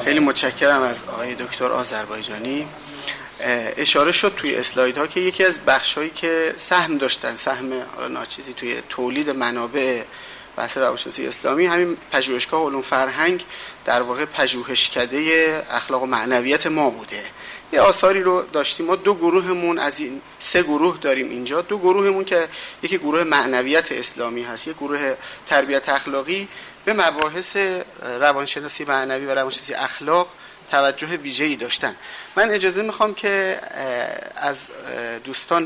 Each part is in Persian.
خیلی متشکرم از آقای دکتر آذربایجانی. اشاره شد توی اسلایدها که یکی از بخش‌هایی که سهم داشتن، سهم ناچیزی توی تولید منابع بحث روانشناسی اسلامی، همین پژوهشگاه علوم فرهنگ در واقع پژوهشکده اخلاق و معنویت ما بوده. یه آثاری رو داشتیم ما، دو گروهمون از این سه گروه داریم اینجا، دو گروهمون که یکی گروه معنویت اسلامی هست، یک گروه تربیت اخلاقی، به مباحث روانشناسی معنوی و روانشناسی اخلاق توجه ویژه‌ای داشتن. من اجازه میخوام که از دوستان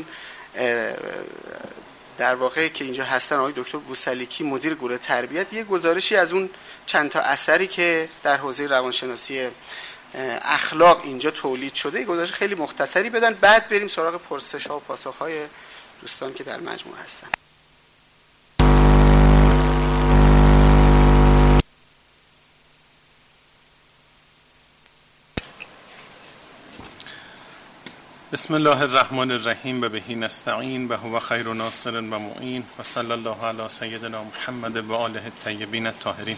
در واقع که اینجا هستن، آقای دکتر بوسلیکی مدیر گروه تربیت، یه گزارشی از اون چند تا اثری که در حوزه روانشناسی اخلاق اینجا تولید شده، یه گزارش خیلی مختصری بدن، بعد بریم سراغ پرسش‌ها و پاسخ‌های دوستان که در مجموعه هستن. بسم الله الرحمن الرحیم و بهی نستعین و هو خیر ناصر و معین و صلی الله علی سیدنا محمد و آله الطیبین الطاهرین.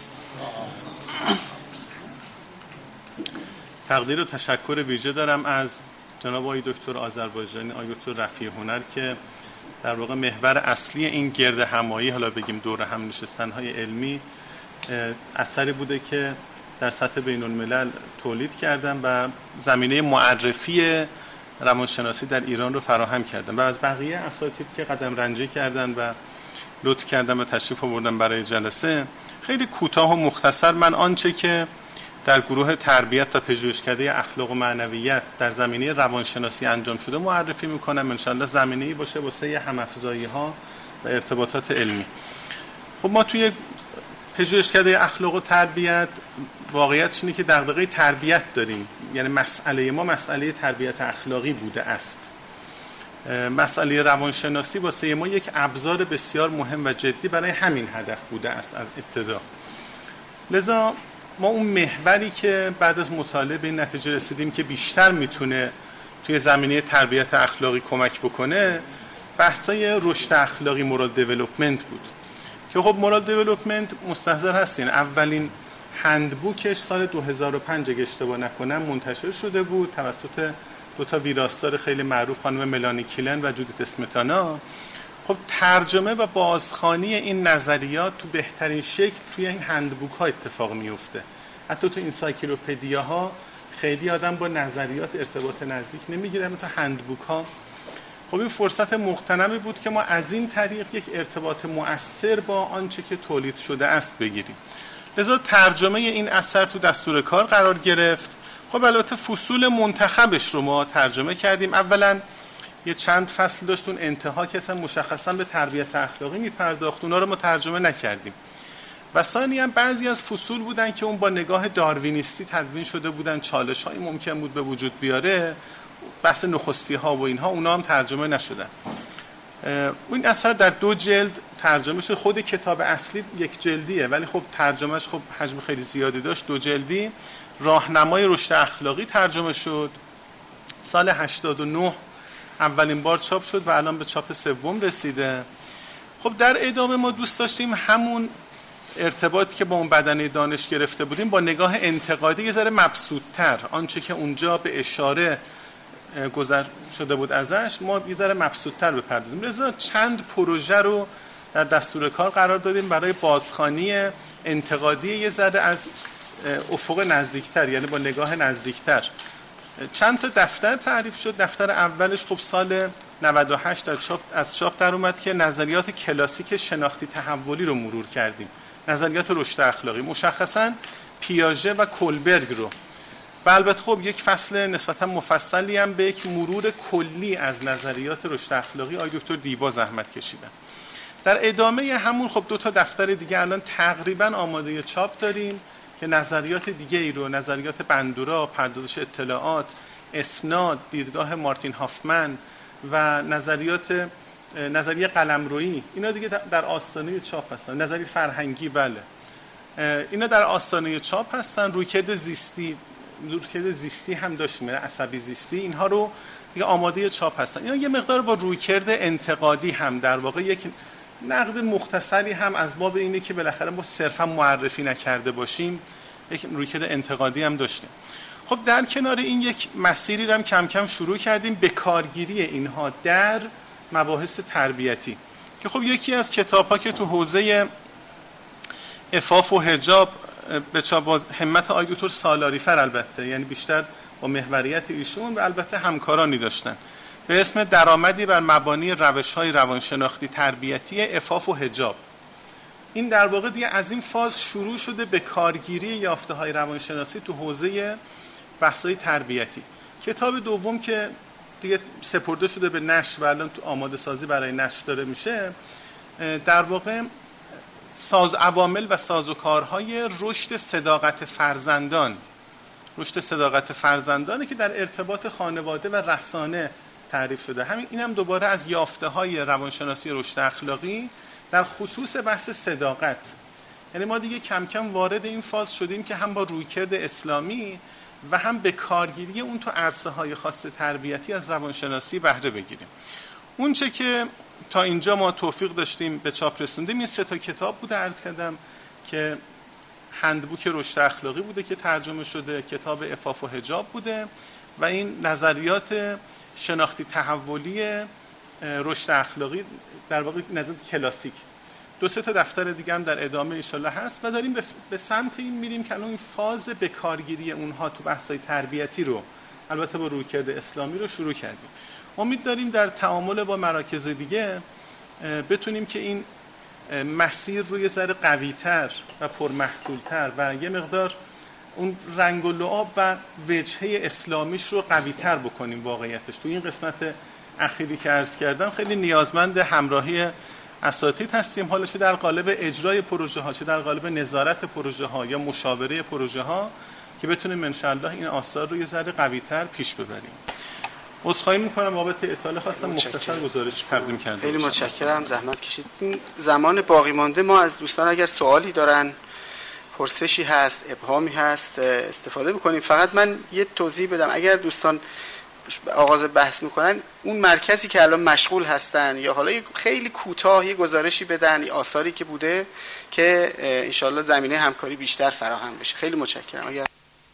تقدیر و تشکر ویژه دارم از جناب آقای دکتر آذربایجانی، آقای دکتر رفیع هنر که در واقع محور اصلی این گرد همایی، حالا بگیم دور هم نشستن‌های علمی، اثری بوده که در سطح بین الملل تولید کردن و زمینه معرفی روانشناسی در ایران رو فراهم کردن و از بقیه اساتید که قدم رنجی کردن و لطف کردن و تشریف آوردن برای جلسه، خیلی کوتاه و مختصر من آنچه که در گروه تربیت و پژوهشکده اخلاق و معنویت در زمینه روانشناسی انجام شده معرفی میکنم. انشالله زمینه‌ای باشه واسه هم‌افزایی‌ها و ارتباطات علمی. خب ما توی پژوهشکده اخلاق و تربیت واقعیتش اینه که دغدغه تربیت داریم، یعنی مسئله ما مسئله تربیت اخلاقی بوده است. مسئله روانشناسی واسه ما یک ابزار بسیار مهم و جدی برای همین هدف بوده است از ابتدا. لذا ما اون محوری که بعد از مطالعه به این نتیجه رسیدیم که بیشتر میتونه توی زمینه تربیت اخلاقی کمک بکنه، بحثای رشد اخلاقی، مورال دیولپمنت بود که خب مورال دیولپمنت مستحضر هستین اولین هندبوکش سال 2005 اگه اشتباه نکنم منتشر شده بود توسط دو تا ویراستار خیلی معروف، خانم ملانی کیلن و جودیت اسمتانا. خب ترجمه و بازخوانی این نظریات تو بهترین شکل توی این هندبوک ها اتفاق میفته. حتی تو انسایکلوپدیا ها خیلی آدم با نظریات ارتباط نزدیک نمیگیرن، تو هندبوک ها. خب این فرصت مغتنمی بود که ما از این طریق یک ارتباط مؤثر با آنچه که تولید شده است بگیریم. لذا ترجمه این اثر تو دستور کار قرار گرفت. خب البته فصول منتخبش رو ما ترجمه کردیم. اولا یه چند فصل داشت، اون انتها که اصلا مشخصا به تربیت اخلاقی میپرداخت، اونا رو ما ترجمه نکردیم. و ثانیاً بعضی از فصول بودن که اون با نگاه داروینیستی تدوین شده بودن، چالش‌هایی ممکن بود به وجود بیاره، بحث نخستی ها و اینها، اونا هم ترجمه نشدن. این اثر در 2 جلد ترجمه شد. خود کتاب اصلی 1 جلدیه ولی خب ترجمهش خب حجم خیلی زیادی داشت، 2 جلدی. راهنمای رشد اخلاقی ترجمه شد سال 89 اولین بار چاپ شد و الان به چاپ 3 رسیده. خب در ادامه ما دوست داشتیم همون ارتباطی که با اون بدنه دانش گرفته بودیم با نگاه انتقادی یه ذره مبسوط‌تر، آنچه که اونجا به اشاره گذر شده بود ازش ما یه ذره مبسوط‌تر بپردازیم. لذا چند پروژه رو در دستور کار قرار دادیم برای بازخوانی انتقادی یه ذره از افق نزدیکتر، یعنی با نگاه نزدیکتر. چند تا دفتر تعریف شد. دفتر اولش خب سال 98 از چاپ در اومد که نظریات کلاسیک شناختی تحولی رو مرور کردیم، نظریات رشد اخلاقی، مشخصاً پیاژه و کولبرگ رو. و البته خب یک فصل نسبتاً مفصلی هم به یک مرور کلی از نظریات رشد اخلاقی آقای دکتر دیبا زحمت کشیدن. در ادامه همون خب 2 تا دفتر دیگه الان تقریباً آماده چاپ داریم که نظریات دیگه ای رو، نظریات بندورا، پردازش اطلاعات، اسناد، دیدگاه مارتین هافمن و نظریه قلمرویی، اینا دیگه در آستانه چاپ هستن. نظریه فرهنگی، بله، اینا در آستانه چاپ هستن. رویکرد زیستی هم داشتیم، عصبی زیستی، اینها رو دیگه آماده چاپ هستن. اینا یه مقدار با رویکرد انتقادی هم در واقع یک نقد مختصری هم از باب اینه که بالاخره ما صرفا معرفی نکرده باشیم یک رویکرد انتقادی هم داشتیم. خب در کنار این یک مسیری رو هم کم کم شروع کردیم به کارگیری اینها در مباحث تربیتی که خب یکی از کتاب‌ها که تو حوزه عفاف و حجاب به چاپ همت آقای دکتر سالاری‌فر، البته یعنی بیشتر با محوریت ایشون و البته همکارانی داشتن، به اسم درآمدی بر مبانی روش‌های روانشناختی تربیتی عفاف و حجاب. این در واقع دیگه از این فاز شروع شده به کارگیری یافته‌های روانشناسی تو حوزه بحث‌های تربیتی. کتاب دوم که دیگه سپرده شده به نشر و الان تو آماده سازی برای نشر داره میشه، در واقع عوامل و سازوکارهای رشد صداقت فرزندان، رشد صداقت فرزندانی که در ارتباط خانواده و رسانه تعریف شده. اینم دوباره از یافته‌های روانشناسی رشد اخلاقی در خصوص بحث صداقت. یعنی ما دیگه کم کم وارد این فاز شدیم که هم با رویکرد اسلامی و هم به کارگیری اون تو عرصه‌های خاص تربیتی از روانشناسی بهره بگیریم. اون چه که تا اینجا ما توفیق داشتیم به چاپ رسوندیم این 3 کتاب بوده، عرض کردم که هندبوک رشد اخلاقی بوده که ترجمه شده، کتاب عفاف و حجاب بوده و این نظریات شناختی تحولی رشد اخلاقی، در واقع نظریات کلاسیک. 2-3 دفتر دیگه هم در ادامه انشالله هست و داریم به سمت این میریم که الان این فاز به کارگیری اونها تو بحث‌های تربیتی رو البته با رویکرد اسلامی رو شروع کردیم. امید داریم در تعامل با مراکز دیگه بتونیم که این مسیر رو یه ذره قوی‌تر و پرمحصول‌تر و یه مقدار اون رنگ و لعاب و وجهه اسلامیش رو قوی‌تر بکنیم. واقعیتش تو این قسمت اخیری که عرض کردم خیلی نیازمند همراهی اساتید هستیم، حالا چه در قالب اجرای پروژه ها، چه در قالب نظارت پروژه ها یا مشاوره پروژه ها، که بتونیم انشالله این آثار رو یه ذره قوی‌تر پیش ببریم. عذرخواهی میکنم بابت اطلاع خواستم مختصر گزارش تقدیم کردم. خیلی متشکرم، زحمت کشید. این زمان باقی مانده ما از دوستان اگر سوالی دارن، پرسشی هست، ابهامی هست، استفاده بکنیم. فقط من یه توضیح بدم، اگر دوستان آغاز بحث میکنن اون مرکزی که الان مشغول هستن یا حالا خیلی کوتاه یه گزارشی بدن یا آثاری که بوده که انشالله زمینه همکاری بیشتر فراهم بشه. خیلی متشکرم. اگر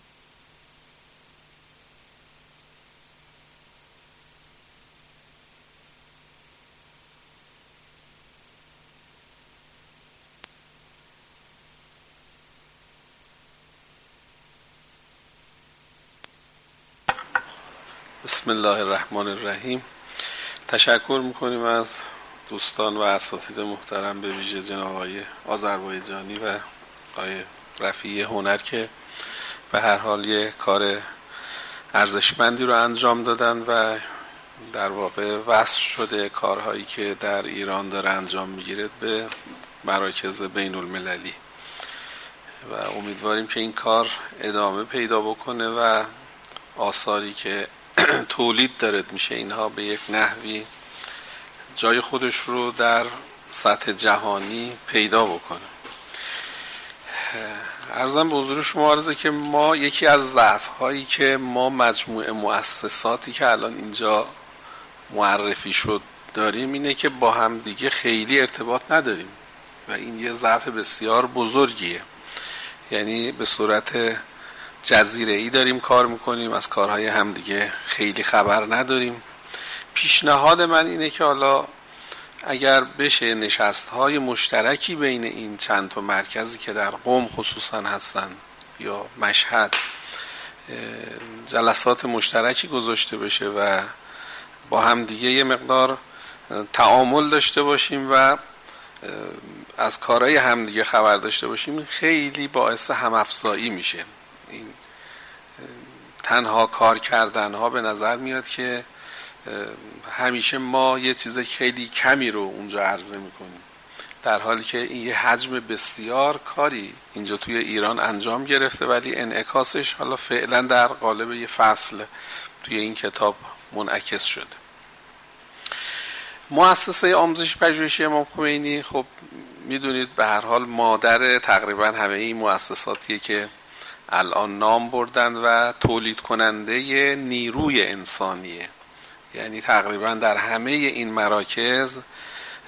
بسم الله الرحمن الرحیم. تشکر میکنیم از دوستان و اساتید محترم، به ویژه جناب آقای آذربایجانی و آقای رفیعی هنر که به هر حال یه کار ارزشمندی رو انجام دادن و در واقع وصل شده کارهایی که در ایران داره انجام میگیره به مراکز بین المللی و امیدواریم که این کار ادامه پیدا بکنه و آثاری که تولید داره میشه اینها به یک نحوی جای خودش رو در سطح جهانی پیدا بکنه. عرضم به حضور شما عرضه که ما یکی از ضعف هایی که ما مجموعه مؤسساتی که الان اینجا معرفی شد داریم اینه که با هم دیگه خیلی ارتباط نداریم و این یه ضعف بسیار بزرگیه. یعنی به صورت جزیره‌ای داریم کار میکنیم، از کارهای همدیگه خیلی خبر نداریم. پیشنهاد من اینه که حالا اگر بشه نشست‌های مشترکی بین این چند تا مرکزی که در قم خصوصا هستن یا مشهد جلسات مشترکی گذاشته بشه و با همدیگه یه مقدار تعامل داشته باشیم و از کارهای همدیگه خبر داشته باشیم، خیلی باعث هم‌افزایی میشه. این تنها کار کردن ها به نظر میاد که همیشه ما یه چیز خیلی کمی رو اونجا عرضه میکنیم، در حالی که این یه حجم بسیار کاری اینجا توی ایران انجام گرفته ولی انعکاسش حالا فعلا در قالب یه فصل توی این کتاب منعکس شده. مؤسسه آموزش پژوهشی امام خمینی خب میدونید به هر حال مادر تقریبا همه این مؤسساتیه که الان نام بردن و تولید کننده نیروی انسانیه. یعنی تقریبا در همه این مراکز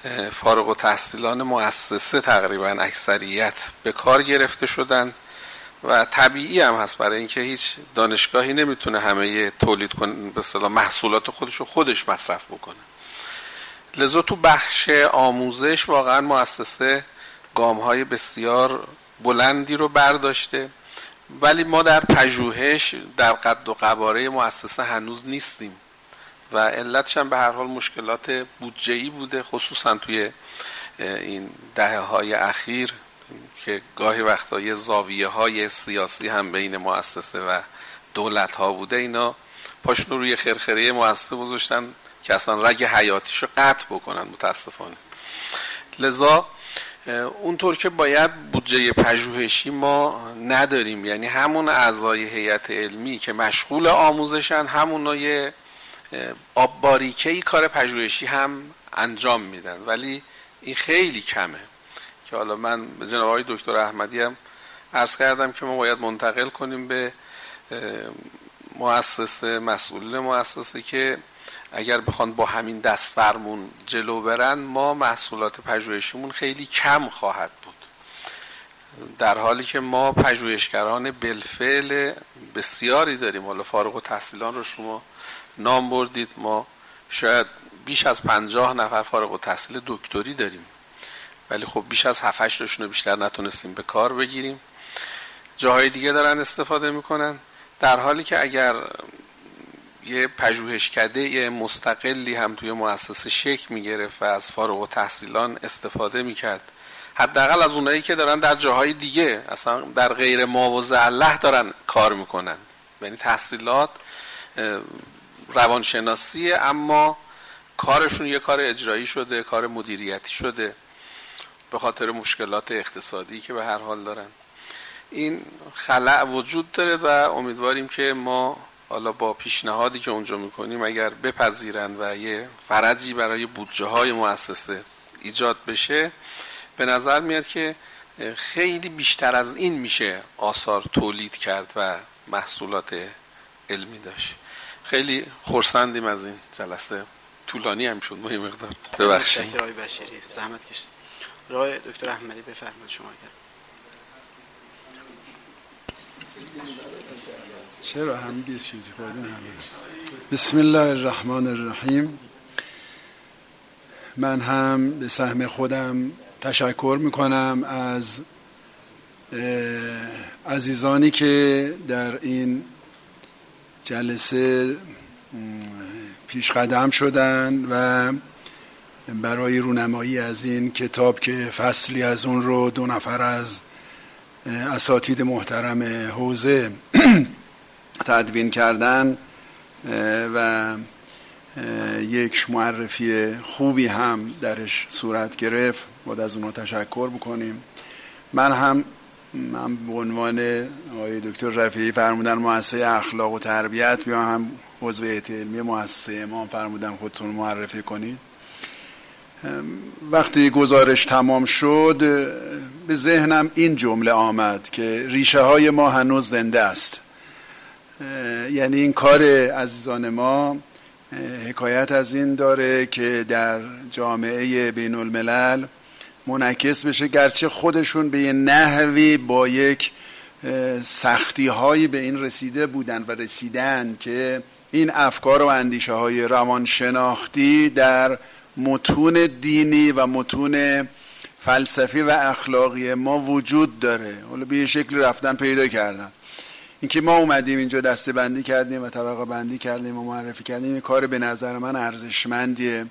فارغ التحصیلان مؤسسه تقریبا اکثریت به کار گرفته شدن و طبیعی هم هست، برای اینکه هیچ دانشگاهی نمیتونه همه تولید کنه به اصطلاح محصولات خودش مصرف بکنه. لذا تو بخش آموزش واقعا مؤسسه گام‌های بسیار بلندی رو برداشته، ولی ما در پژوهش در قد و قواره مؤسسه هنوز نیستیم و علتش هم به هر حال مشکلات بودجه‌ای بوده، خصوصا توی این دهه‌های اخیر که گاهی وقتا یه زاویه‌های سیاسی هم بین مؤسسه و دولت‌ها بوده. اینا پاشون روی خرخره مؤسسه گذاشتن که اصلا رگ حیاتیشو قطع بکنن متاسفانه. لذا اونطور که باید بودجه پژوهشی ما نداریم، یعنی همون اعضای هیئت علمی که مشغول آموزشن همونای آب باریکه‌ای کار پژوهشی هم انجام میدن، ولی این خیلی کمه که حالا من به جناب آقای دکتر احمدی هم عرض کردم که ما باید منتقل کنیم به مؤسسه، مسئولین مؤسسه که اگر بخوان با همین دست فرمون جلو برن ما محصولات پژوهشیمون خیلی کم خواهد بود، در حالی که ما پژوهشگران بالفعل بسیاری داریم. حالا فارغ التحصیلان رو شما نام بردید، ما شاید بیش از 50 نفر فارغ التحصیل دکتری داریم، ولی خب بیش از 7-8 تاشون رو بیشتر نتونستیم به کار بگیریم، جاهای دیگه دارن استفاده میکنن، در حالی که اگر یه پژوهشکده مستقلی هم توی مؤسسه شکل میگرفت و از فارغ التحصیلان استفاده میکرد، حداقل از اونایی که دارن در جاهای دیگه اصلا در غیر ماوضع دارن کار میکنن، یعنی تحصیلات روانشناسی اما کارشون یه کار اجرایی شده، کار مدیریتی شده به خاطر مشکلات اقتصادی که به هر حال دارن. این خلأ وجود داره و امیدواریم که ما حالا با پیشنهادی که اونجا میکنیم اگر بپذیرن و یه فرجی برای بودجه های مؤسسه ایجاد بشه، به نظر میاد که خیلی بیشتر از این میشه آثار تولید کرد و محصولات علمی داشت. خیلی خرسندیم از این جلسه، طولانی هم شد ما یه مقدار، ببخشید. آقای بشیری زحمت کشید. آقای دکتر احمدی بفرمایید شما. چرا هم 20 چیزی خوردن؟ بسم الله الرحمن الرحیم. من هم به سهم خودم تشکر میکنم از عزیزانی که در این جلسه پیش قدم شدن و برای رونمایی از این کتاب که فصلی از اون رو 2 نفر از اساتید محترم حوزه تدوین کردن و یک معرفی خوبی هم درش صورت گرفت، باید از اونها تشکر بکنیم. من به عنوان آقای دکتر رفیعی فرمودن مؤسسه اخلاق و تربیت، بیا هم عضو هیئت علمی مؤسسه امام فرمودن خودتون معرفی کنید. وقتی گزارش تمام شد به ذهنم این جمله آمد که ریشه های ما هنوز زنده است. یعنی این کار عزیزان ما حکایت از این داره که در جامعه بین الملل منعکس بشه، گرچه خودشون به یه نحوی با یک سختی هایی به این رسیده بودن و رسیدن که این افکار و اندیشه های روانشناختی در متون دینی و متون فلسفی و اخلاقی ما وجود داره، حالا به یه شکل رفتن پیدا کردن. اینکه ما اومدیم اینجا دسته بندی کردیم و طبقه بندی کردیم و معرفی کردیم، این کار به نظر من ارزشمندیه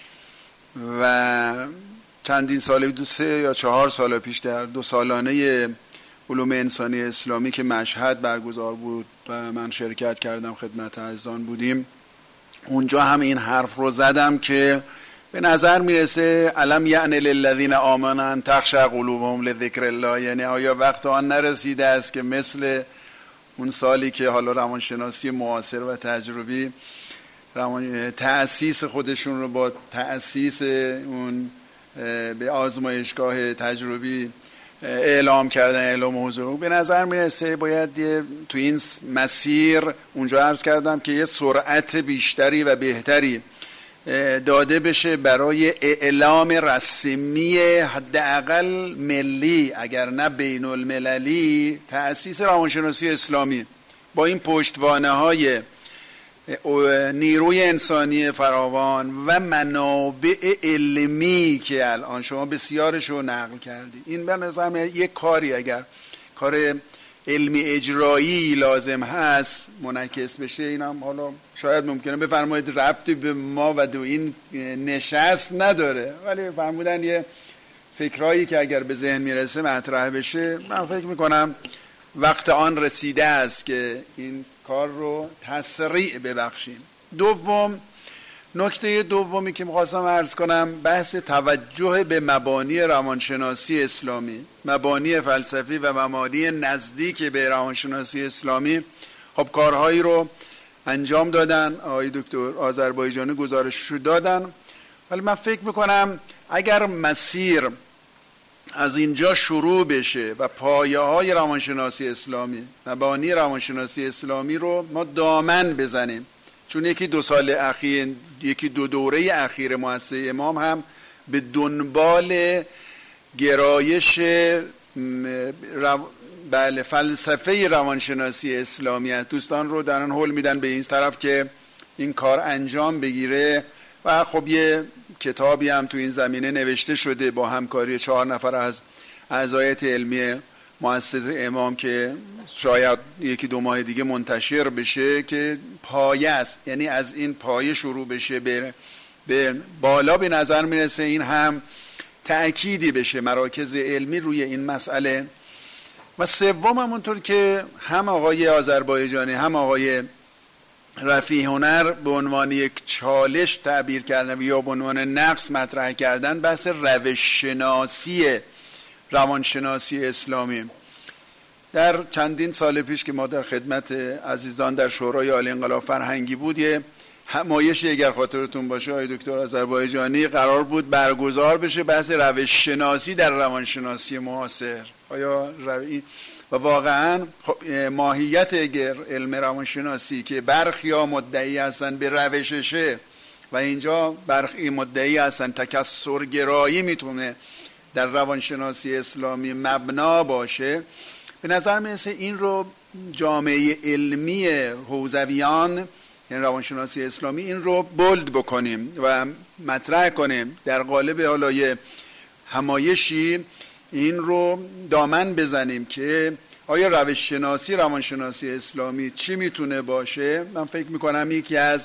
و چندین سال 2 یا 4 سال پیش در 2 سالانه علوم انسانی اسلامی که مشهد برگزار بود و من شرکت کردم، خدمت عزیزان بودیم، اونجا هم این حرف رو زدم که به نظر میرسه الم یعن للذین آمنوا ان تخشع قلوبهم لذکر الله، یعنی آیا وقت آن نرسیده است که مثل اون سالی که حالا روانشناسی معاصر و تجربی تأسیس خودشون رو با تأسیس اون به آزمایشگاه تجربی اعلام کردن اعلام حضور، به نظر میرسه باید تو این مسیر، اونجا عرض کردم که یه سرعت بیشتری و بهتری داده بشه برای اعلام رسمی حداقل ملی اگر نه بین المللی تأسیس روانشناسی اسلامی با این پشتوانه های نیروی انسانی فراوان و منابع علمی که الان شما بسیارش رو نقل کردید. این به نظر یک کاری اگر کار علمی اجرایی لازم هست منعکس بشه، این هم حالا شاید ممکنه بفرمایید ربطی به ما و دو این نشست نداره، ولی فرمودن یه فکرایی که اگر به ذهن میرسه مطرح بشه، من فکر میکنم وقت آن رسیده است که این کار رو تسریع ببخشیم. نکته دومی که میخواستم عرض کنم بحث توجه به مبانی روانشناسی اسلامی، مبانی فلسفی و مبانی نزدیک به روانشناسی اسلامی. خب کارهایی رو انجام دادن، آقای دکتر آذربایجانی گزارششو دادن، ولی من فکر میکنم اگر مسیر از اینجا شروع بشه و پایه های روانشناسی اسلامی، مبانی روانشناسی اسلامی رو ما دامن بزنیم، چون یکی دو دوره اخیر مؤسسه امام هم به دنبال گرایش فلسفه روانشناسی اسلامی هست. دوستان رو دارن هول میدن به این طرف که این کار انجام بگیره و خب یه کتابی هم تو این زمینه نوشته شده با همکاری 4 نفر از اعضای علمی مؤسسه امام که شاید 1-2 ماه دیگه منتشر بشه که پایه است، یعنی از این پایه شروع بشه به بالا. به نظر میرسه این هم تأکیدی بشه مراکز علمی روی این مسئله. و سوم همونطور که هم آقای آذربایجانی هم آقای رفیع هنر به عنوان یک چالش تعبیر کردن یا به عنوان نقص مطرح کردن، بحث روش‌شناسی روانشناسی اسلامی. در چندین سال پیش که ما در خدمت عزیزان در شورای عالی انقلاب فرهنگی بود، یه همایشی اگر خاطرتون باشه آقای دکتر آذربایجانی قرار بود برگزار بشه، بحث روش‌شناسی در روانشناسی معاصر. و واقعا ماهیت علم روانشناسی که برخیا مدعی هستن به روششه و اینجا برخی مدعی هستن تکثرگرایی میتونه در روانشناسی اسلامی مبنا باشه، به نظر میرسه این رو جامعه علمی حوزویان یعنی روانشناسی اسلامی این رو بولد بکنیم و مطرح کنیم در قالب حالای همایشی، این رو دامن بزنیم که آیا روش شناسی روانشناسی اسلامی چی میتونه باشه. من فکر میکنم یکی از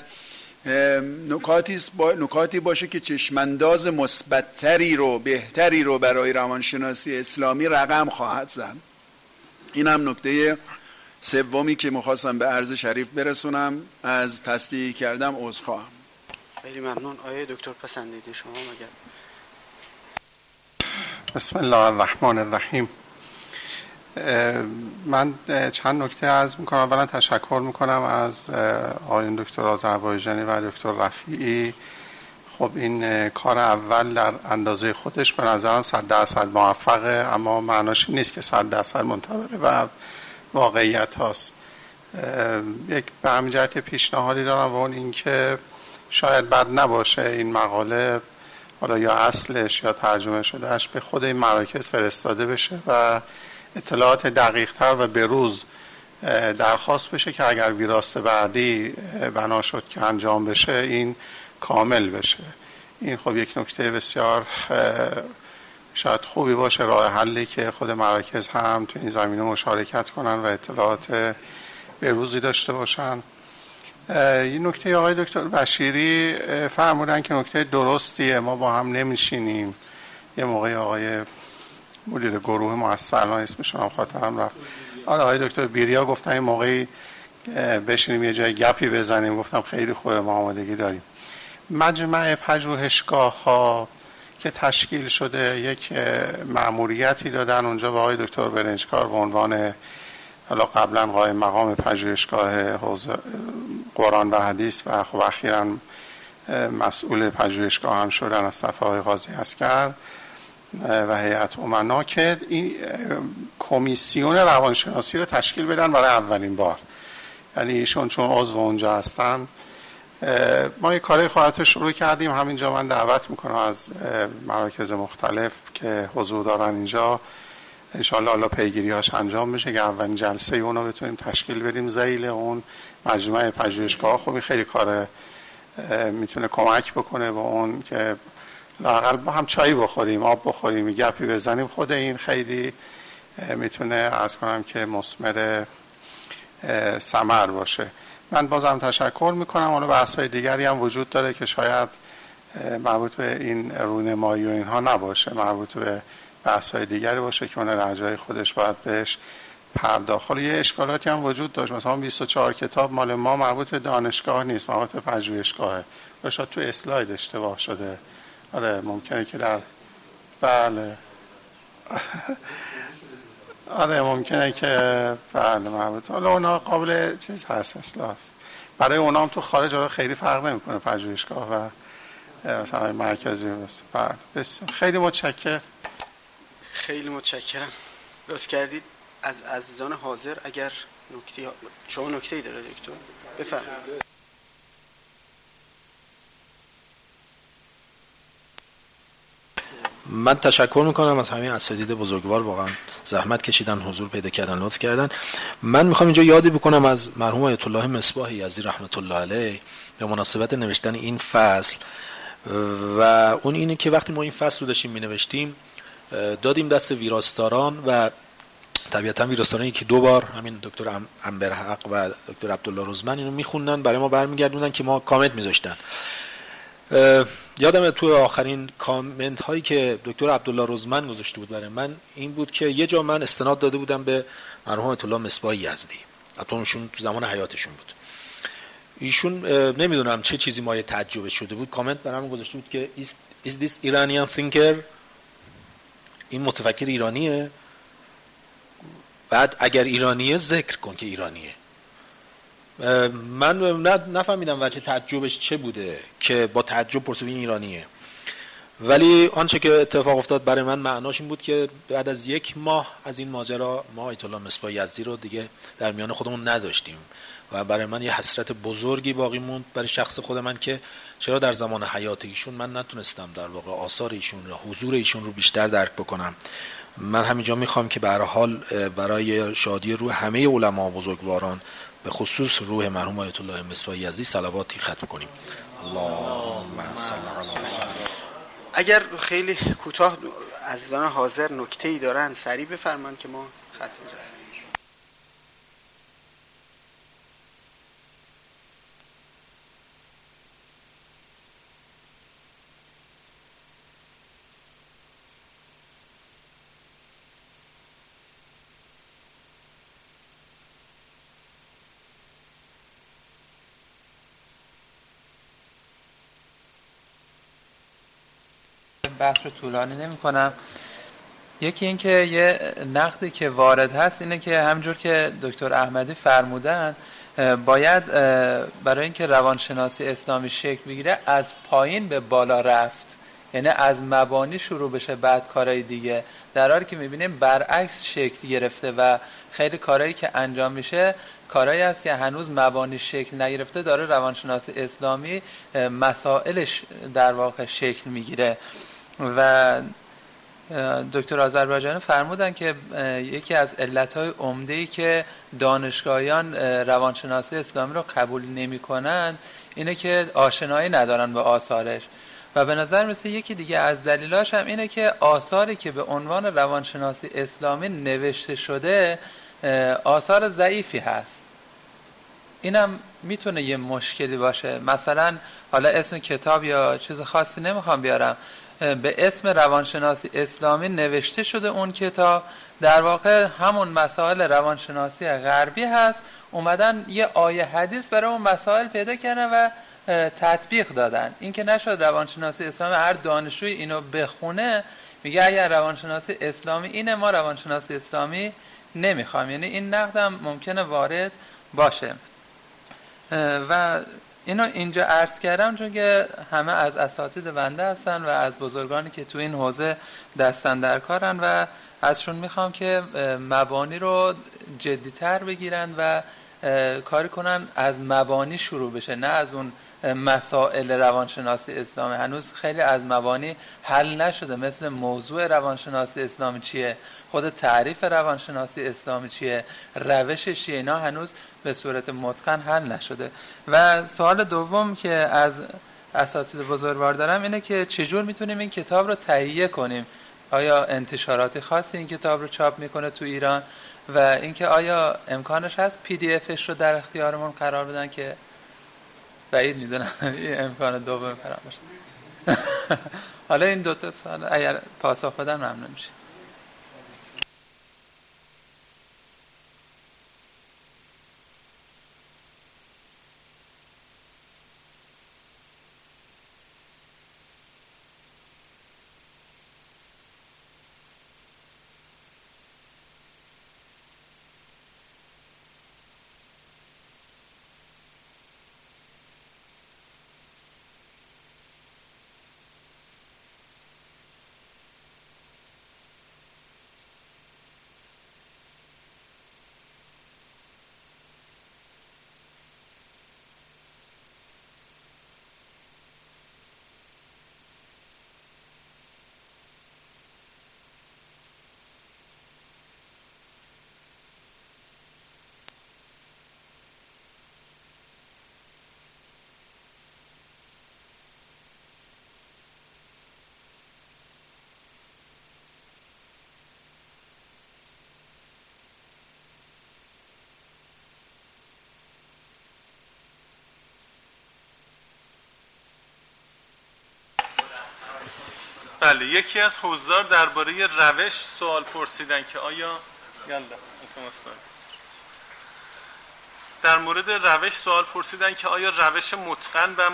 نکاتی باشه که چشمانداز مثبت‌تری رو بهتری رو برای روانشناسی اسلامی رقم خواهد زد. این هم نکته سومی که میخواستم به عرض شریف برسونم. از تصدیق کردم عذرخواهم. خیلی ممنون. آیه دکتر پسندیدی شما مگر؟ بسم الله الرحمن الرحیم. من چند نکته عرض میکنم. اولا تشکر میکنم از آقایان دکتر آذربایجانی و دکتر رفیعی. خب این کار اول در اندازه خودش به نظرم 100% موفقه، اما معناش نیست که 100% منطبق بر واقعیت هاست. یک به همین جهت پیشنهادی دارم و اون این که شاید بد نباشه این مقاله حالا یا اصلش یا ترجمه شدهش به خود این مراکز فرستاده بشه و اطلاعات دقیق تر و بروز درخواست بشه که اگر ویراست بعدی بنا شد که انجام بشه این کامل بشه. این خب یک نکته بسیار شاید خوبی باشه، راه حلی که خود مراکز هم تو این زمینه مشارکت کنن و اطلاعات بروزی داشته باشن. این نکته آقای دکتر بشیری فرمودن که نکته درستیه، ما با هم نمیشینیم. یه موقع آقای مدیر گروه مؤسسه الان اسمشون هم خاطرم رفت، آقای دکتر بیریا گفتن این موقعی بشینیم یه جای گپی بزنیم. گفتم خیلی خوبه، ما آمادگی داریم. مجمع پژوهشگاه ها که تشکیل شده یک مأموریتی دادن اونجا به آقای دکتر برنجکار به عنوان حالا قبلا قائم مقام پژوهشگاه حوزه قرآن و حدیث و خب اخیراً مسئول پژوهشگاه هم شدن از طرف آقای قاضی عسکر و هیئت امنا که این کمیسیون روانشناسی رو تشکیل بدن برای اولین بار. یعنی ایشون چون عضو اونجا هستن ما این کارهای خواهد شروع کردیم. همینجا من دعوت میکنم از مراکز مختلف که حضور دارن اینجا، انشاءالله الله پیگیری هاش انجام بشه که اولین جلسه اونو بتونیم تشکیل بدیم ذیل اون مجمع پژوهشگاه. خب این خیلی کار میتونه کمک بکنه با اون که لااقل با هم چای بخوریم، آب بخوریم، گپی بزنیم. خود این خیلی میتونه از کنم که مثمر ثمر باشه. من بازم تشکر میکنم. حالا بحث‌های دیگری هم وجود داره که شاید مربوط به این رونمایی و اینها نباشه، مربوط به بحث‌های دیگری باشه که اون رجای خودش باید بهش پرداخت. یه اشکالاتی هم وجود داشت، مثلا 24 کتاب مال ما مربوط به دانشگاه نیست، مربوط به پژوهشگاهه. شاید تو اسلاید اشتباه شده. آره ممکنه که در بله آره ممکنه که بله مربوط، حالا اونا قابل چیز هست، اصلاح هست. برای اونا هم تو خارج حالا خیلی فرق نمیکنه پژوهشگاه و مثلا مرکزی بس. بسیار خیلی متشکرم. خیلی متشکرم. لطف کردید از عزیزان حاضر اگر شما نکته‌ای داره دکتر بفرمایید. من تشکر میکنم از همه اساتید بزرگوار، واقعا زحمت کشیدن، حضور پیدا کردن، لطف کردن. من میخوام اینجا یادی بکنم از مرحوم آیت الله مصباح یزدی رحمت الله علیه به مناسبت نوشتن این فصل، و اون اینه که وقتی ما این فصل رو داشتیم مینوشتیم دادیم دست ویراستاران، و طبیعتا ویراستاران یکی دو بار همین دکتر انبرحق و دکتر عبدالله روزمن اینو میخوندن، برای ما برمیگردوندن که ما کامنت میذاشتن. یادم تو آخرین کامنت هایی که دکتر عبدالله روزمن گذاشته بود برای من این بود که یه جا من استناد داده بودم به مرحوم آیت الله مصباح یزدی، حتی اونشون تو زمان حیاتشون بود. ایشون نمیدونم چه چیزی مایه تعجب شده بود، کامنت برام گذاشته بود که is this Iranian thinker؟ این متفکر ایرانیه؟ بعد اگر ایرانیه ذکر کن که ایرانیه. من نفهمیدم وجه تعجبش چه بوده که با تعجب پرسید این ایرانیه. ولی آنچه که اتفاق افتاد برای من معناش این بود که بعد از 1 ماه از این ماجرا ما آیت الله مصباح یزدی رو دیگه در میان خودمون نداشتیم و برای من یه حسرت بزرگی باقی موند برای شخص خود من که چرا در زمان حیات ایشون من نتونستم در واقع آثار ایشون یا حضور ایشون رو بیشتر درک بکنم. من همینجا میخوام که به هر حال برای شادی روح همه علما و بزرگواران به خصوص روح مرحوم آیت الله مصباح یزدی صلواتی ختم کنیم. اللهم صل علی محمد. اگر خیلی کوتاه عزیزان حاضر نکته‌ای دارن سریع بفرمایید که ما ختم اجازه. بحث رو طولانی نمی کنم. یکی این که یه نقدی که وارد هست اینه که همجور که دکتر احمدی فرمودن باید برای اینکه روانشناسی اسلامی شکل بگیره از پایین به بالا رفت، یعنی از مبانی شروع بشه بعد کارهای دیگه، در حالی که میبینیم برعکس شکل گرفته و خیلی کارهایی که انجام میشه کارهایی است که هنوز مبانی شکل نگرفته، داره روانشناسی اسلامی مسائلش در واقع شکل میگیره. و دکتر آذربایجانی فرمودن که یکی از علتهای عمده‌ای که دانشگاهیان روانشناسی اسلامی رو قبول نمی‌کنن اینه که آشنایی ندارن به آثارش، و به نظر میسه یکی دیگه از دلیلاش هم اینه که آثاری که به عنوان روانشناسی اسلامی نوشته شده آثار ضعیفی هست. اینم میتونه یه مشکلی باشه. مثلا حالا اسم کتاب یا چیز خاصی نمیخوام بیارم، به اسم روانشناسی اسلامی نوشته شده اون کتاب، در واقع همون مسائل روانشناسی غربی هست، اومدن یه آیه حدیث برای اون مسائل پیدا کردن و تطبیق دادن. این که نشد روانشناسی اسلامی هر دانشجوی اینو بخونه میگه اگر روانشناسی اسلامی اینه ما روانشناسی اسلامی نمیخوام، یعنی این نقدم ممکنه وارد باشه. و اینو اینجا عرض کردم چون که همه از اساتید بنده هستن و از بزرگانی که تو این حوزه دستن در کارن و ازشون میخوام که مبانی رو جدی‌تر بگیرن و کاری کنن از مبانی شروع بشه، نه از اون مسائل روانشناسی اسلامی. هنوز خیلی از مبانی حل نشده، مثل موضوع روانشناسی اسلامی چیه، خود تعریف روانشناسی اسلامی چیه، روشش چیه، اینا هنوز به صورت متقن حل نشده. و سوال دوم که از اساتید بزرگوار دارم اینه که چجور میتونیم این کتاب رو تهیه کنیم؟ آیا انتشاراتی خاصی این کتاب رو چاپ میکنه تو ایران؟ و اینکه آیا امکانش هست PDF رو در اختیارمون قرار بدن که بعید میدونم این امکان دوم فراهم باشه. حالا این دو تا سوال اگر پاسخ بدن ممنون میشه. بله، یکی از حضار درباره روش سوال پرسیدن که آیا در مورد روش سوال پرسیدن که آیا روش متقن و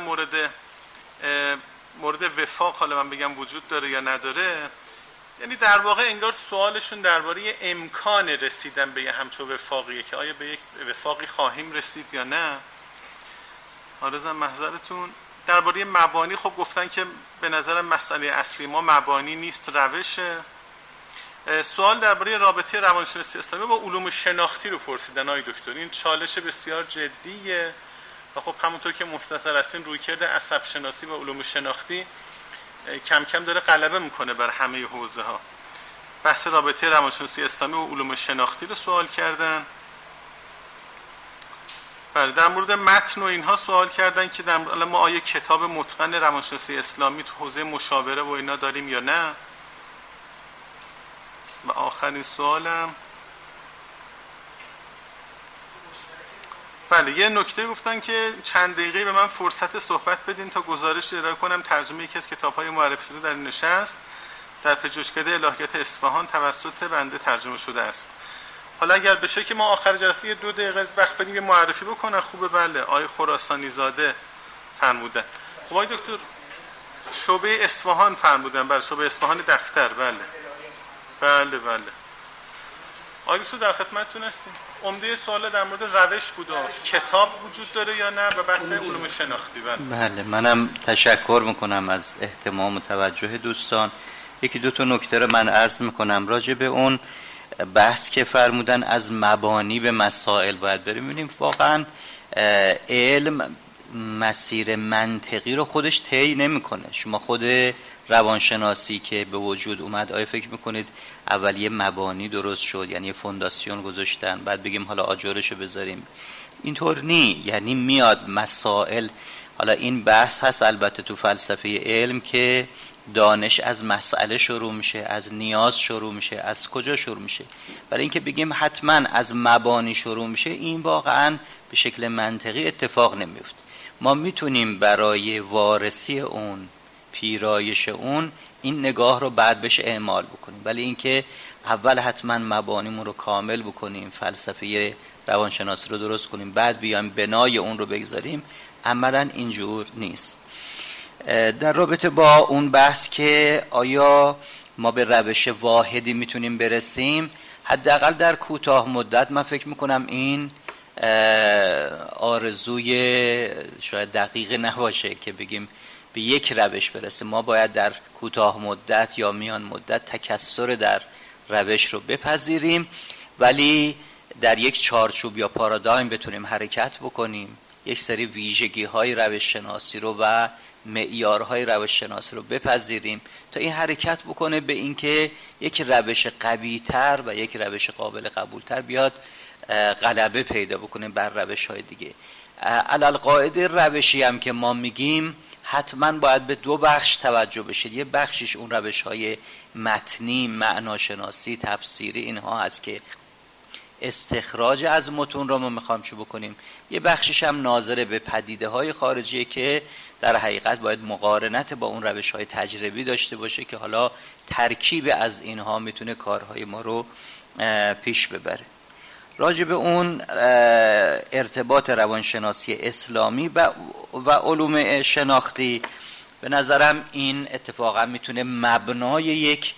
مورد وفاق، حالا من بگم وجود داره یا نداره. یعنی در واقع انگار سوالشون درباره امکان رسیدن به یه همچون وفاقیه که آیا به یک وفاقی خواهیم رسید یا نه. آرزم محضرتون درباره مبانی خب گفتن که به نظرم مسئله اصلی ما مبانی نیست، روشه. سوال درباره رابطه روانشناسی اسلامی با علوم شناختی رو پرسیدن آقای دکتر. این چالش بسیار جدیه و خب همونطور که مستظر هستین رویکرد عصب شناسی و علوم شناختی کم کم داره غلبه میکنه بر همه حوزه ها. بحث رابطه روانشناسی اسلامی و علوم شناختی رو سوال کردن. بله، در مورد متن و اینها سوال کردن که ما آیا کتاب متقن روانشناسی اسلامی تو حوزه مشاوره و اینا داریم یا نه. و آخرین سوالم بله، یه نکته گفتن که چند دقیقه به من فرصت صحبت بدین تا گزارش ارائه کنم ترجمه یکی از کتاب‌های معرفی شده در این نشست در پژوهشکده الهیات اصفهان توسط بنده ترجمه شده است. حالا اگر بشه که ما آخر جلسه یه 2 دقیقه وقت بدیم یه معرفی بکنن خوبه. بله، آقای خراسانی زاده فرمودن. خب آقای دکتر شعبه اصفهان فرمودن. بله، شعبه اصفهان دفتر. بله بله بله. آقای دکتر در خدمتتون هستیم. عمده سوال در مورد روش بود، کتاب وجود داره یا نه و بحث علوم شناختی. بله، منم تشکر میکنم از اهتمام و توجه دوستان. یکی 2 تا نکته رو من عرض میکنم راجع به اون بحث که فرمودن از مبانی به مسائل باید بریم. ببینیم واقعا علم مسیر منطقی رو خودش طی نمیکنه. شما خود روانشناسی که به وجود اومد آیا فکر میکنید اول یه مبانی درست شد، یعنی یه فونداسیون گذاشتن بعد بگیم حالا آجرشو بذاریم؟ اینطور نی. یعنی میاد مسائل، حالا این بحث هست البته تو فلسفه علم که دانش از مسئله شروع میشه، از نیاز شروع میشه، از کجا شروع میشه. برای اینکه بگیم حتما از مبانی شروع میشه، این واقعا به شکل منطقی اتفاق نمیفته. ما میتونیم برای وارسی اون، پیرایش اون، این نگاه رو بعد بهش اعمال بکنیم، ولی اینکه اول حتما مبانیمون رو کامل بکنیم، فلسفه روانشناسی رو درست کنیم، بعد بیایم بنای اون رو بگذاریم، عملا اینجور نیست. در رابطه با اون بحث که آیا ما به روش واحدی میتونیم برسیم، حداقل در کوتاه مدت من فکر میکنم این آرزوی شاید دقیق نباشه که بگیم به یک روش برسیم. ما باید در کوتاه مدت یا میان مدت تکثر در روش رو بپذیریم، ولی در یک چارچوب یا پارادایم بتونیم حرکت بکنیم. یک سری ویژگی‌های روش شناسی رو و معیارهای روش شناسی رو بپذیریم تا این حرکت بکنه به اینکه یک روش قوی‌تر و یک روش قابل قبولتر بیاد غلبه پیدا بکنه بر روش‌های دیگه. علالقاعده روشی هم که ما میگیم حتما باید به دو بخش توجه بشه. یه بخشش اون روش‌های متنی، معناشناسی، تفسیری اینها هست که استخراج از متون رو ما میخوام چه بکنیم. یه بخشش هم ناظر به پدیده‌های خارجیه که در حقیقت باید مقارنت با اون روش‌های تجربی داشته باشه که حالا ترکیب از اینها میتونه کارهای ما رو پیش ببره. راجع به اون ارتباط روانشناسی اسلامی و علوم شناختی به نظرم این اتفاقا میتونه مبنای یک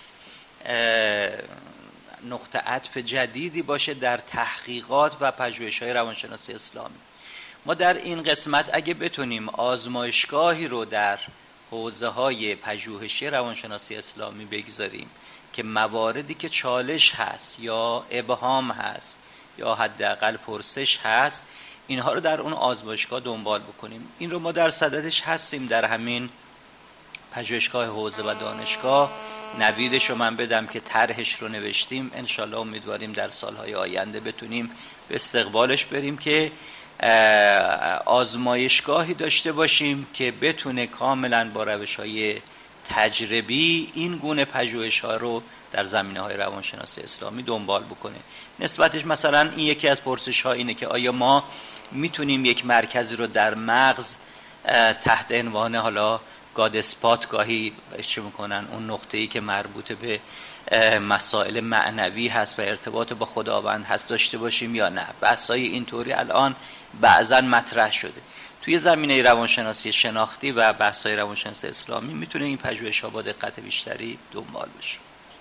نقطه عطف جدیدی باشه در تحقیقات و پژوهش‌های روانشناسی اسلامی. ما در این قسمت اگه بتونیم آزمایشگاهی رو در حوزه‌های پژوهشی روانشناسی اسلامی بگذاریم که مواردی که چالش هست یا ابهام هست یا حداقل پرسش هست اینها رو در اون آزمایشگاه دنبال بکنیم. این رو ما در صددش هستیم در همین پژوهشگاه حوزه و دانشگاه. نویدش رو من بدم که طرحش رو نوشتیم، انشالله امیدواریم در سالهای آینده بتونیم به استقبالش بریم که آزمایشگاهی داشته باشیم که بتونه کاملا با روش‌های تجربی این گونه پژوهش‌ها رو در زمینه‌های روانشناسی اسلامی دنبال بکنه. نسبتش مثلا این یکی از پرسش‌ها اینه که آیا ما میتونیم یک مرکزی رو در مغز تحت عنوان حالا گاد اسپات گاهی چه میکنن اون نقطه‌ای که مربوط به مسائل معنوی هست و ارتباط با خداوند هست داشته باشیم یا نه. بحث‌های اینطوری الان بعضا مطرح شده. توی زمینه روانشناسی شناختی و بحث‌های روانشناسی اسلامی میتونه این پژوهش‌ها با دقت بیشتری دنبال بشه.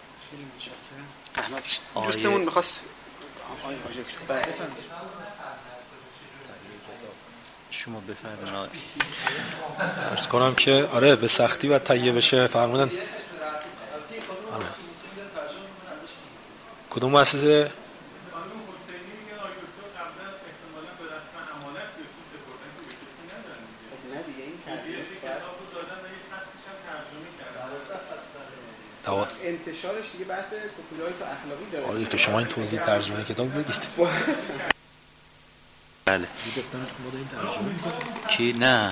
احمد دوستمون می‌خواست شما بفرمایید. عرض کنم که آره به سختی و تهیه بشه فرمودن. آره. کدوم مؤسسه؟ انتشارش دیگه بحث کپی رایت اخلاقی داره. آره که شما این توضیح ترجمه کتاب بگید. بله. کی نه؟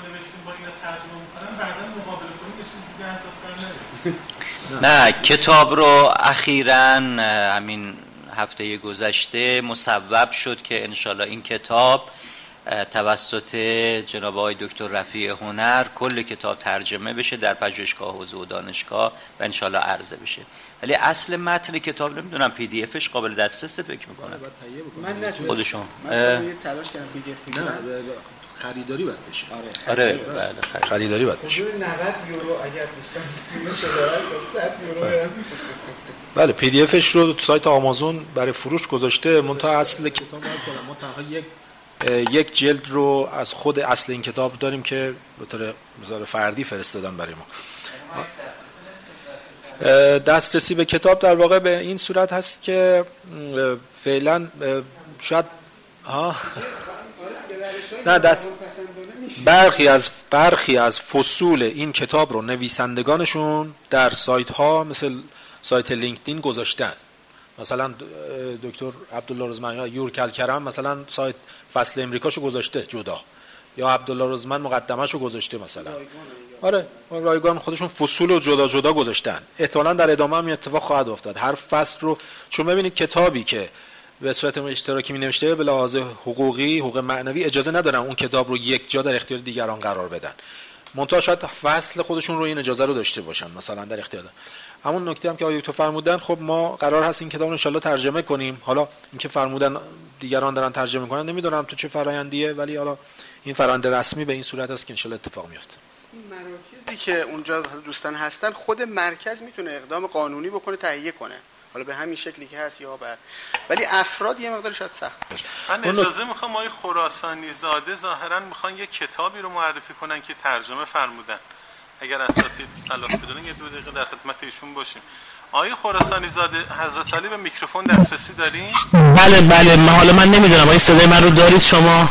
نه کتاب رو اخیراً همین هفته گذشته مصوب شد که انشالله این کتاب توسط جناب آقای دکتر رفیع هنر کل کتاب ترجمه بشه در پژوهشگاه حوزه و دانشگاه و انشالله عرضه بشه. ولی اصل متن کتاب نمیدونم پی دی افش قابل دسترسه فکر میکنم. من نتونستم. خودشون من تلاش کردم پی دی اف بگیرم. خریداری باید بشه. آره بله خریداری باید بشه. 90 یورو اگر دوستان میشه تا 100 یورو. بله پی دی افش رو سایت آمازون برای فروش گذاشته. منتها اصل کتاب ما تنها یک جلد رو از خود اصل این کتاب داریم که به طور مزار فردی فرستادن برای ما. دسترسی به کتاب در واقع به این صورت هست که فعلا شاید نه برخی از فصول این کتاب رو نویسندگانشون در سایت ها مثل سایت لینکدین گذاشتن. مثلا دکتر عبدالله رزمن یا یورکلکرم مثلا سایت فصل امریکاشو گذاشته جدا، یا عبدالله رزمن مقدمه‌شو گذاشته مثلا. آره رایگان خودشون فصول رو جدا جدا گذاشتن. احتمالاً در ادامه هم اتفاق خواهد افتاد. هر فصل رو چون ببینید کتابی که به صورت اشتراکی می‌نوشته به لحاظ حقوقی، حقوق معنوی اجازه ندارن اون کتاب رو یک جا در اختیار دیگران قرار بدن. منتها شاید فصل خودشون رو این اجازه رو داشته باشن مثلا در اختیار دارن. همون نکته هم که آقای دکتر فرمودن، خب ما قرار هست این کتاب رو ان شاءالله ترجمه کنیم. حالا اینکه فرمودن دیگران دارن ترجمه میکنن نمیدونم تو چه فرآیندیه، ولی حالا این فرآیند رسمی به این صورت است که ان شاءالله اتفاق میفته. این مراکزی که اونجا دوستان هستن خود مرکز میتونه اقدام قانونی بکنه تهیه کنه، حالا به همین شکلی که هست یا ولی افراد یه مقدار شاید سخت باشه. من اجازه میخوام آقای خراسانی زاده ظاهرا میخوان یه کتابی رو معرفی کنن که ترجمه فرمودن. اگر اساتید صلاح بدونن یه 2 دقیقه در خدمت ایشون باشیم. آقای خراسانی زاده حضرت علی به میکروفون دسترسی دارین؟ بله من حالا من نمیدونم آقای صدای من رو دارید شما؟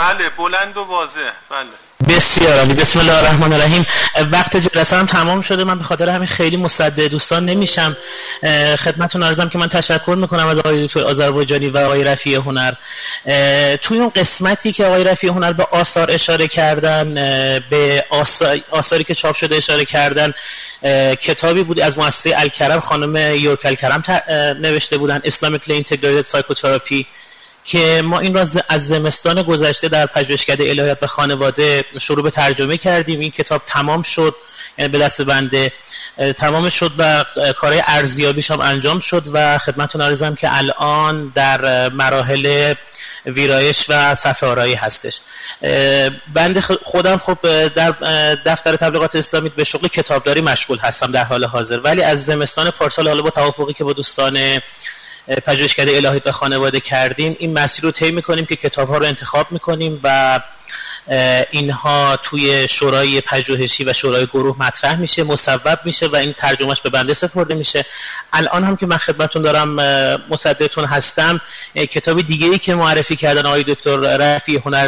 بله بلند و واضح. بله بسیار عالی. بسم الله الرحمن الرحیم. وقت جلسه هم تمام شده، من به خاطر همین خیلی مصدق دوستان نمیشم. خدمتتون عرضم که من تشکر میکنم از آقای دکتر آذربایجانی و آقای رفیع هنر. توی اون قسمتی که آقای رفیع هنر به آثار اشاره کردن، به آثاری که چاپ شده اشاره کردن، کتابی بود از مؤسسه الکرم، خانم یورک الکرم نوشته بودن، Islamically Integrated Psychotherapy، که ما این را از زمستان گذشته در پژوهشکده الهیات و خانواده شروع به ترجمه کردیم. این کتاب تمام شد، یعنی به دست بنده تمام شد و کارهای ارزیابیش هم انجام شد و خدمتتون عرضم که الان در مراحل ویرایش و صفحه آرایی هستش. بنده خودم خب در دفتر تبلیغات اسلامی به شغل کتابداری مشغول هستم در حال حاضر، ولی از زمستان پارسال حالا با توافقی که با دوستان پژوهشکده الهیات و خانواده کردیم، این مسیر رو طی می‌کنیم که کتاب‌ها رو انتخاب می‌کنیم و اینها توی شورای پژوهشی و شورای گروه مطرح میشه، مصوب میشه و این ترجمهش به بنده سپرده میشه. الان هم که من خدمتتون دارم مصدقتون هستم، کتاب دیگه‌ای که معرفی کردن آقای دکتر رفیع هنر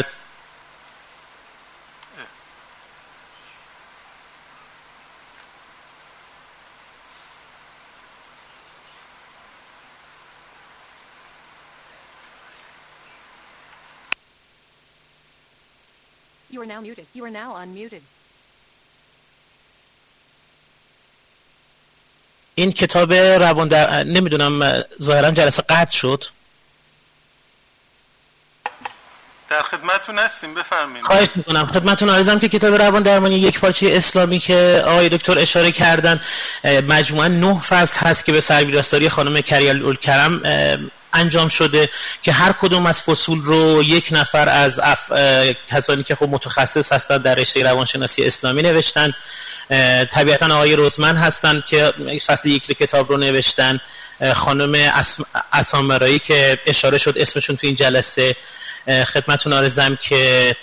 You are now muted. You are now unmuted. این کتاب نمیدونم ظاهرا جلسه قطع شد. در خدمتتون هستیم، بفرمایید. خواهش میکنم. خدمتتون عرضم که کتاب روان درمانی یک پارچه اسلامی که آقای دکتر اشاره کردن، مجموعاً 9 فصل هست که به سرویراستاری خانم کریال الکرم انجام شده که هر کدوم از فصول رو یک نفر از کسانی که خب متخصص هستن در رشته روانشناسی اسلامی نوشتن. طبیعتا آقای روزمن هستن که فصل 1 کتاب رو نوشتن، خانم اسامرایی که اشاره شد اسمشون تو این جلسه. خدمتتون عرضم که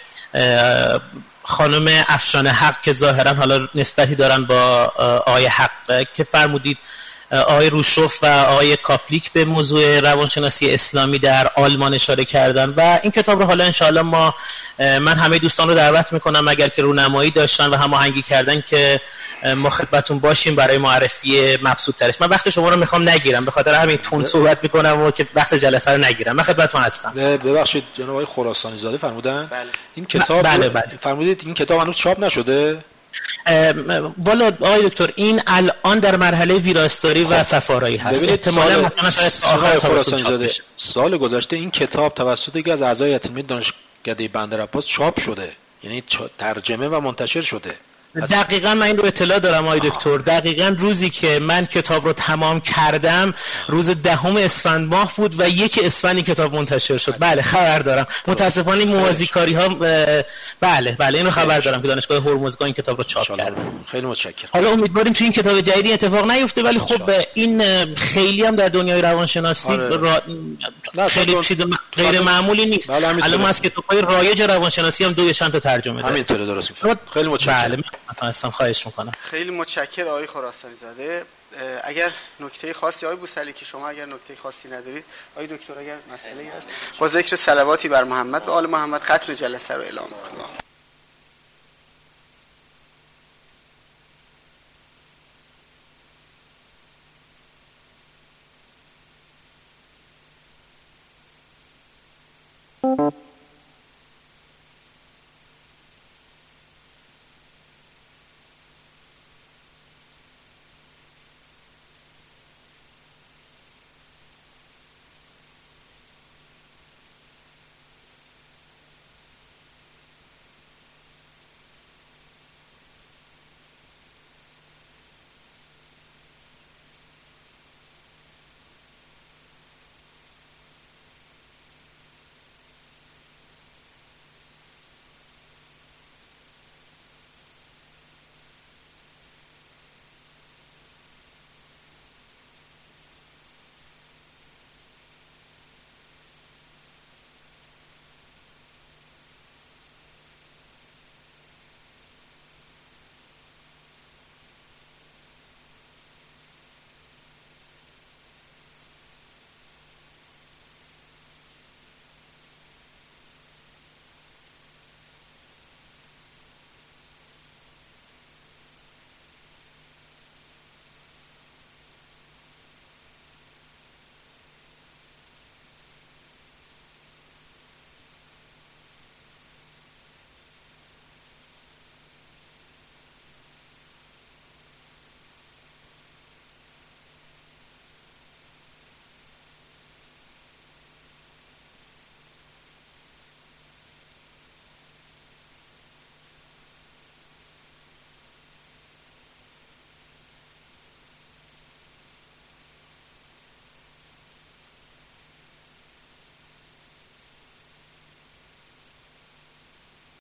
خانم افشان حق که ظاهرا حالا نسبتی دارن با آقای حق که فرمودید، آقای روشوف و آقای کاپلیک به موضوع روانشناسی اسلامی در آلمان اشاره کردن و این کتاب رو حالا انشاءالله من همه دوستان رو دعوت میکنم اگر که رونمایی داشتن و هماهنگی کردن که ما خدمتتون باشیم برای معرفی مبسوط ترش. من وقت شما رو میخوام نگیرم، به خاطر همین تون صحبت میکنم و که وقت جلسه رو نگیرم. من خدمتتون هستم. ببخشید جناب آقای خراسانی زاده فرمودن بله. این کتاب بله. فرمودید این کتاب هنوز چاپ نشده؟ والا آقای دکتر این الان در مرحله ویراستاری و صفارایی هست. احتمالاً مثلا آخر خراسانی زاده سال گذشته این کتاب توسط یکی از اعضای هیئت علمی دانشکده بندرعباس چاپ شده، یعنی ترجمه و منتشر شده. دقیقاً من این رو اطلاع دارم آقای دکتر. دقیقاً روزی که من کتاب رو تمام کردم روز 10 اسفند ماه بود و 1 اسفند این کتاب منتشر شد. بله خبر دارم. متاسفانه موازیکاری ها بله اینو خبر دارم که دانشگاه هرمزگان این کتاب رو چاپ کرد. خیلی متشکرم. حالا امیدواریم تو این کتاب جدیدی اتفاق نیفته، ولی خب این خیلی هم در دنیای روانشناسی خیلی چیز غیر معمولی نیست. الان ما از کتاب‌های رایج روانشناسی هم 2 یا چند تا ترجمه داریم. همینطوره، درست می‌فرمایید. خیلی متشکرم. هستم، خواهش میکنم. خیلی متشکرم آقای خراسانی زاده. اگر نکته خاصی آقای بوسعلی که شما اگر نکته خاصی ندارید، آقای دکتر اگر مسئله‌ای هست با ذکر صلواتی بر محمد و آل محمد ختم جلسه رو اعلام کنید.